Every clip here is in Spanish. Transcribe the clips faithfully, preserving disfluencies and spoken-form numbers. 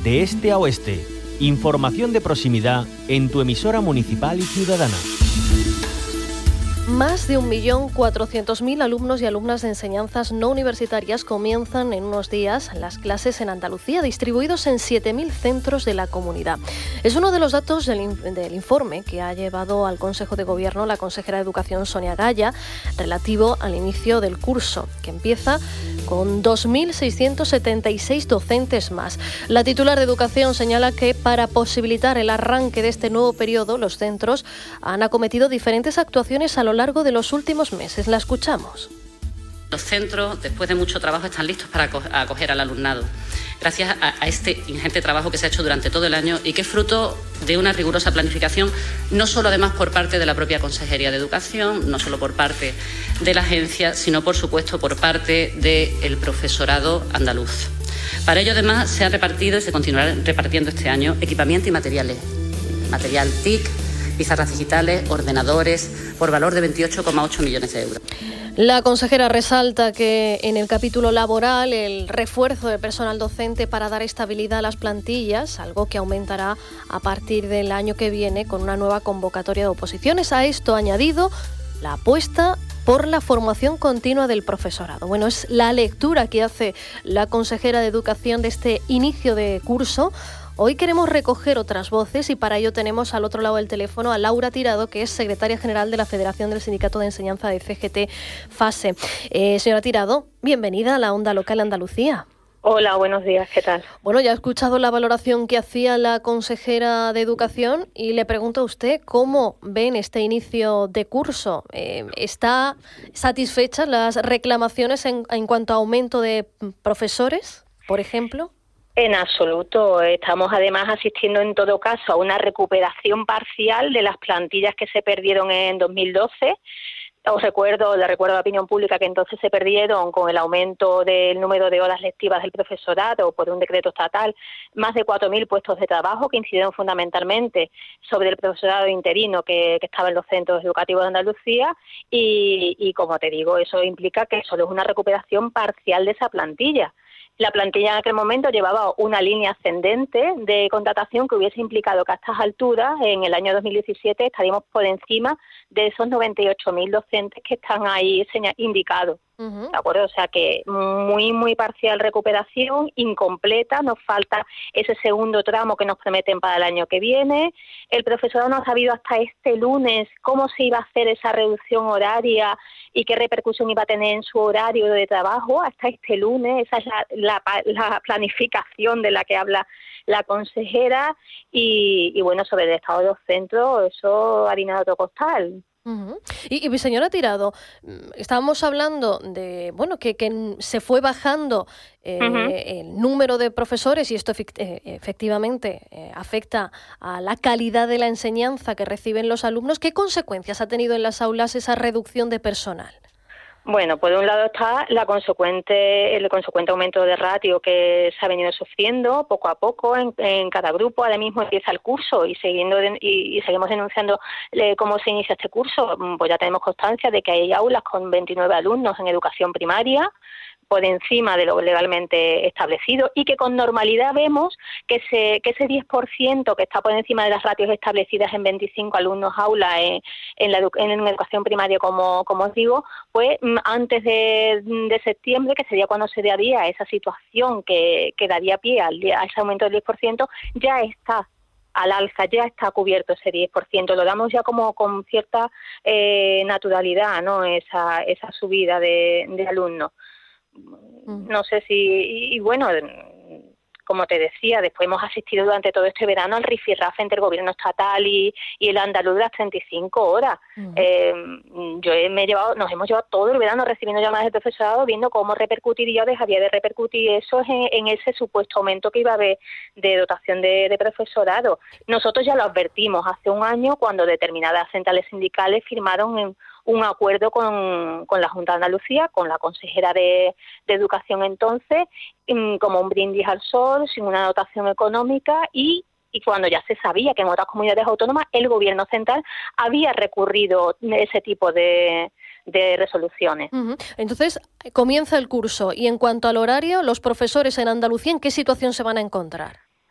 de este a oeste. Información de proximidad en tu emisora municipal y ciudadana. Más de un millón cuatrocientos mil alumnos y alumnas de enseñanzas no universitarias comienzan en unos días las clases en Andalucía, distribuidos en siete mil centros de la comunidad. Es uno de los datos del, del informe que ha llevado al Consejo de Gobierno la consejera de Educación, Sonia Gaya, relativo al inicio del curso, que empieza con dos mil seiscientos setenta y seis docentes más. La titular de Educación señala que para posibilitar el arranque de este nuevo periodo, los centros han acometido diferentes actuaciones a lo largo de los últimos meses. La escuchamos. Los centros, después de mucho trabajo, están listos para acoger al alumnado, gracias a, a este ingente trabajo que se ha hecho durante todo el año y que es fruto de una rigurosa planificación, no solo además por parte de la propia Consejería de Educación, no solo por parte de la agencia, sino por supuesto por parte del profesorado andaluz. Para ello además se han repartido y se continuarán repartiendo este año equipamiento y materiales, material T I C, pizarras digitales, ordenadores, por valor de veintiocho coma ocho millones de euros. La consejera resalta que en el capítulo laboral el refuerzo de personal docente para dar estabilidad a las plantillas, algo que aumentará a partir del año que viene con una nueva convocatoria de oposiciones. A esto ha añadido la apuesta por la formación continua del profesorado. Bueno, es la lectura que hace la consejera de Educación de este inicio de curso. Hoy queremos recoger otras voces y para ello tenemos al otro lado del teléfono a Laura Tirado, que es secretaria general de la Federación del Sindicato de Enseñanza de C G T FASE. Eh, señora Tirado, bienvenida a la Onda Local Andalucía. Hola, buenos días, ¿qué tal? Bueno, ya he escuchado la valoración que hacía la consejera de Educación y le pregunto a usted cómo ven este inicio de curso. Eh, ¿Está satisfechas las reclamaciones en, en cuanto a aumento de profesores, por ejemplo? En absoluto. Estamos además asistiendo en todo caso a una recuperación parcial de las plantillas que se perdieron en dos mil doce. Os recuerdo, le recuerdo a la opinión pública que entonces se perdieron con el aumento del número de horas lectivas del profesorado por un decreto estatal, más de cuatro mil puestos de trabajo que incidieron fundamentalmente sobre el profesorado interino que, que estaba en los centros educativos de Andalucía y, y, como te digo, eso implica que solo es una recuperación parcial de esa plantilla. La plantilla en aquel momento llevaba una línea ascendente de contratación que hubiese implicado que a estas alturas, en el año dos mil diecisiete, estaríamos por encima de esos noventa y ocho mil docentes que están ahí indicados. Uh-huh. ¿De acuerdo? O sea que muy, muy parcial recuperación, incompleta, nos falta ese segundo tramo que nos prometen para el año que viene. El profesorado no ha sabido hasta este lunes cómo se iba a hacer esa reducción horaria y qué repercusión iba a tener en su horario de trabajo hasta este lunes. Esa es la, la, la planificación de la que habla la consejera y, y bueno, sobre el estado de los centros, eso harina de otro costal. Uh-huh. Y, y señora Tirado, estábamos hablando de bueno que, que se fue bajando eh, uh-huh. el número de profesores y esto efect- eh, efectivamente eh, afecta a la calidad de la enseñanza que reciben los alumnos. ¿Qué consecuencias ha tenido en las aulas esa reducción de personal? Bueno, por un lado está la consecuente, el consecuente aumento de ratio que se ha venido sufriendo poco a poco en, en cada grupo. Ahora mismo empieza el curso y, siguiendo de, y, y seguimos denunciando eh, cómo se inicia este curso. Pues ya tenemos constancia de que hay aulas con veintinueve alumnos en educación primaria, por encima de lo legalmente establecido y que con normalidad vemos que, se, que ese diez por ciento que está por encima de las ratios establecidas en veinticinco alumnos aula en, en, la, en educación primaria, como, como os digo, pues antes de, de septiembre, que sería cuando se daría esa situación que, que daría pie al, a ese aumento del diez por ciento, ya está al alza, ya está cubierto ese diez por ciento, lo damos ya como con cierta eh, naturalidad, ¿no? Esa, esa subida de, de alumnos. No sé si, y, y bueno, como te decía, después hemos asistido durante todo este verano al rifirrafe entre el gobierno estatal y, y el andaluz de las treinta y cinco horas. Uh-huh. Eh, yo me he llevado, nos hemos llevado todo el verano recibiendo llamadas del profesorado, viendo cómo repercutiría o dejaría de repercutir eso en, en ese supuesto aumento que iba a haber de dotación de, de profesorado. Nosotros ya lo advertimos hace un año cuando determinadas centrales sindicales firmaron en un acuerdo con, con la Junta de Andalucía, con la consejera de, de Educación entonces, como un brindis al sol, sin una dotación económica y, y cuando ya se sabía que en otras comunidades autónomas el Gobierno central había recurrido ese tipo de, de resoluciones. Uh-huh. Entonces, comienza el curso y en cuanto al horario, los profesores en Andalucía, ¿en qué situación se van a encontrar?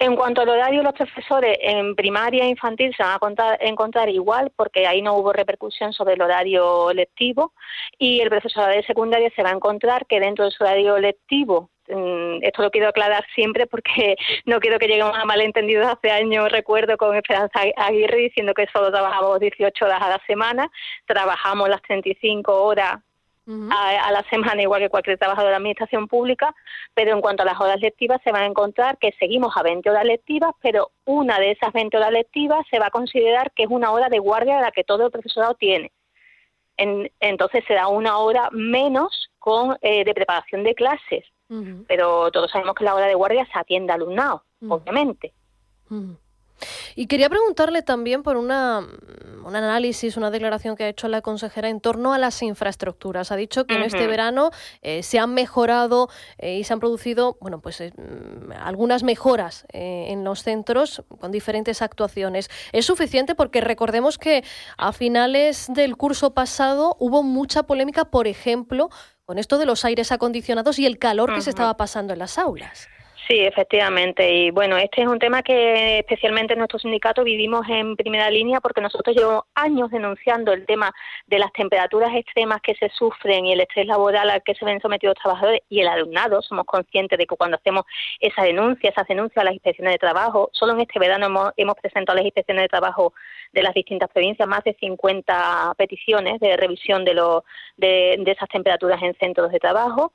En cuanto al horario, los profesores en primaria e infantil se van a contar, encontrar igual, porque ahí no hubo repercusión sobre el horario lectivo, y el profesorado de secundaria se va a encontrar que dentro de su horario lectivo, esto lo quiero aclarar siempre porque no quiero que lleguemos a malentendidos. Hace años recuerdo con Esperanza Aguirre diciendo que solo trabajamos dieciocho horas a la semana, trabajamos las treinta y cinco horas uh-huh. a, a la semana, igual que cualquier trabajador de la administración pública, pero en cuanto a las horas lectivas se van a encontrar que seguimos a veinte horas lectivas, pero una de esas veinte horas lectivas se va a considerar que es una hora de guardia de la que todo el profesorado tiene. En, entonces será una hora menos con eh, de preparación de clases. Uh-huh. Pero todos sabemos que la hora de guardia se atiende al alumnado, uh-huh. obviamente. Uh-huh. Y quería preguntarle también por una, un análisis, una declaración que ha hecho la consejera en torno a las infraestructuras. Ha dicho que uh-huh. en este verano eh, se han mejorado eh, y se han producido, bueno, pues eh, algunas mejoras eh, en los centros con diferentes actuaciones. ¿Es suficiente? Porque recordemos que a finales del curso pasado hubo mucha polémica, por ejemplo, con esto de los aires acondicionados y el calor que uh-huh. se estaba pasando en las aulas. Sí, efectivamente. Y bueno, este es un tema que especialmente en nuestro sindicato vivimos en primera línea, porque nosotros llevamos años denunciando el tema de las temperaturas extremas que se sufren y el estrés laboral al que se ven sometidos los trabajadores y el alumnado. Somos conscientes de que cuando hacemos esa denuncia, esas denuncias a las inspecciones de trabajo, solo en este verano hemos, hemos presentado a las inspecciones de trabajo de las distintas provincias más de cincuenta peticiones de revisión de, lo, de, de esas temperaturas en centros de trabajo.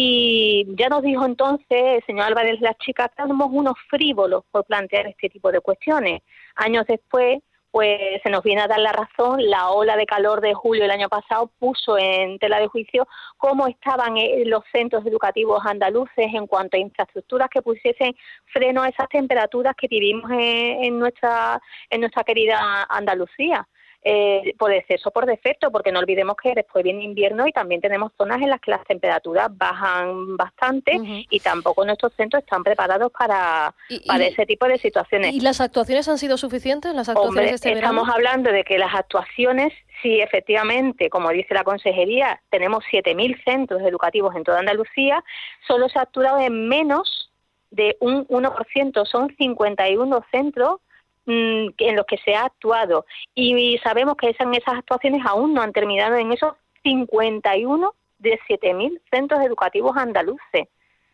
Y ya nos dijo entonces el señor Álvarez las chicas que somos unos frívolos por plantear este tipo de cuestiones. Años después, pues se nos viene a dar la razón. La ola de calor de julio del año pasado puso en tela de juicio cómo estaban los centros educativos andaluces en cuanto a infraestructuras que pusiesen freno a esas temperaturas que vivimos en, en nuestra en nuestra querida Andalucía. Eh, por exceso, por defecto, porque no olvidemos que después viene invierno y también tenemos zonas en las que las temperaturas bajan bastante uh-huh. y tampoco nuestros centros están preparados para, y, para y, ese tipo de situaciones. ¿Y las actuaciones han sido suficientes? ¿Las actuaciones Hombre, de este estamos verano? hablando de que las actuaciones, sí, efectivamente, como dice la consejería, tenemos siete mil centros educativos en toda Andalucía, solo se ha actuado en menos de un uno por ciento, son cincuenta y uno centros en los que se ha actuado, y sabemos que esas, esas actuaciones aún no han terminado en esos cincuenta y uno de siete mil centros educativos andaluces.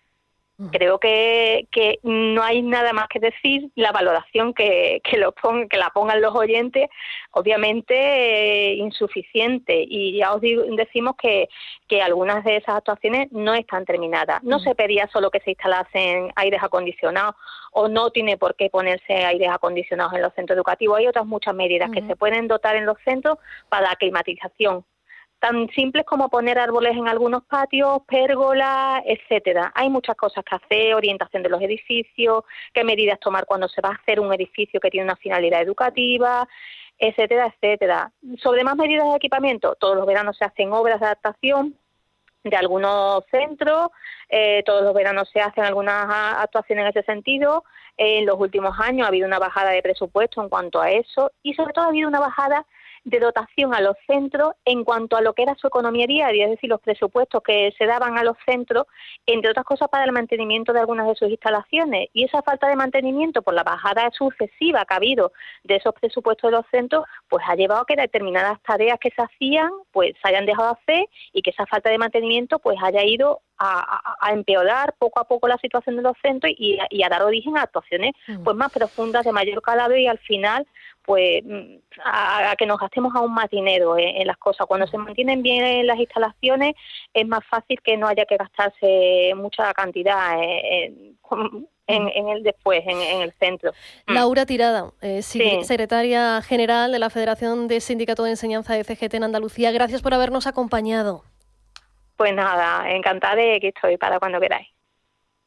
Creo que, que no hay nada más que decir. La valoración que, que, lo pon, que la pongan los oyentes, obviamente eh, insuficiente, y ya os digo, decimos que, que algunas de esas actuaciones no están terminadas. No mm. se pedía solo que se instalasen aires acondicionados, o no tiene por qué ponerse aires acondicionados en los centros educativos. Hay otras muchas medidas mm. que se pueden dotar en los centros para la climatización, tan simples como poner árboles en algunos patios, pérgolas, etcétera. Hay muchas cosas que hacer, orientación de los edificios, qué medidas tomar cuando se va a hacer un edificio que tiene una finalidad educativa, etcétera, etcétera. Sobre más medidas de equipamiento, todos los veranos se hacen obras de adaptación de algunos centros, eh, todos los veranos se hacen algunas actuaciones en ese sentido. Eh, en los últimos años ha habido una bajada de presupuesto en cuanto a eso, y sobre todo ha habido una bajada de dotación a los centros en cuanto a lo que era su economía diaria, es decir, los presupuestos que se daban a los centros, entre otras cosas para el mantenimiento de algunas de sus instalaciones. Y esa falta de mantenimiento, por la bajada sucesiva que ha habido de esos presupuestos de los centros, pues ha llevado a que determinadas tareas que se hacían pues se hayan dejado de hacer, y que esa falta de mantenimiento pues haya ido a, a, a empeorar poco a poco la situación de los centros y a, y a dar origen a actuaciones pues más profundas, de mayor calado, y al final pues a, a que nos gastemos aún más dinero en, en las cosas. Cuando se mantienen bien las instalaciones es más fácil que no haya que gastarse mucha cantidad en, en, en el después, en, en el centro. Laura Tirada, eh, sí. secretaria general de la Federación de Sindicatos de Enseñanza de C G T en Andalucía, gracias por habernos acompañado. Pues nada, encantada de que estoy para cuando queráis.